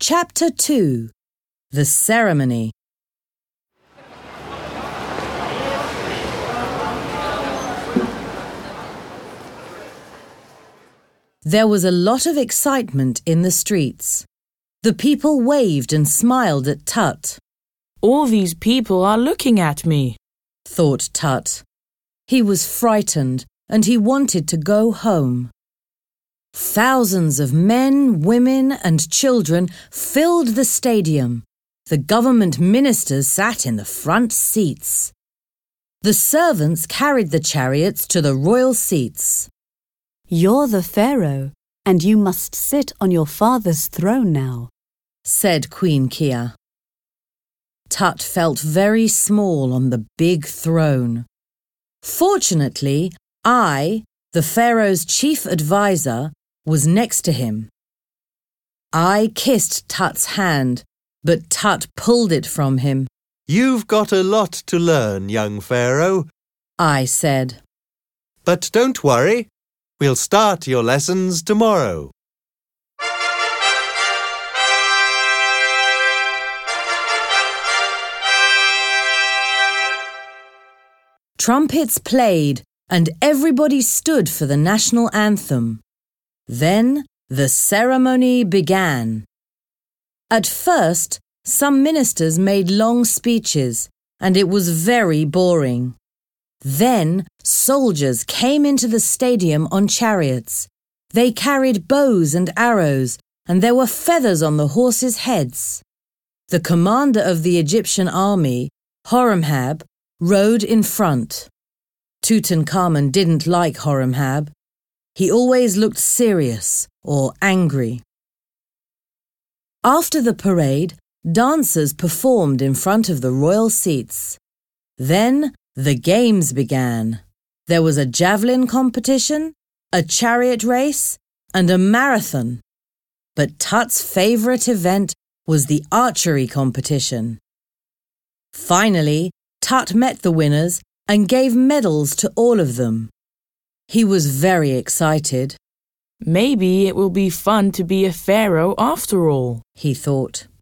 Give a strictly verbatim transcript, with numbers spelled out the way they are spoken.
Chapter two. The Ceremony. There was a lot of excitement in the streets. The people waved and smiled at Tut. All these people are looking at me, thought Tut. He was frightened and he wanted to go home. Thousands of men, women and children filled the stadium. The government ministers sat in the front seats. The servants carried the chariots to the royal seats. "You're the Pharaoh, and you must sit on your father's throne now," said Queen Kia. Tut felt very small on the big throne. Fortunately, I, the Pharaoh's chief advisor, was next to him. I kissed Tut's hand, but Tut pulled it from him. "You've got a lot to learn, young Pharaoh," I said. "But don't worry, we'll start your lessons tomorrow." Trumpets played and everybody stood for the national anthem. Then the ceremony began. At first, some ministers made long speeches, and it was very boring. Then soldiers came into the stadium on chariots. They carried bows and arrows, and there were feathers on the horses' heads. The commander of the Egyptian army, Horemheb, rode in front. Tutankhamun didn't like Horemheb. He always looked serious or angry. After the parade, dancers performed in front of the royal seats. Then the games began. There was a javelin competition, a chariot race, and a marathon. But Tut's favourite event was the archery competition. Finally, Tut met the winners and gave medals to all of them. He was very excited. Maybe it will be fun to be a pharaoh after all, he thought.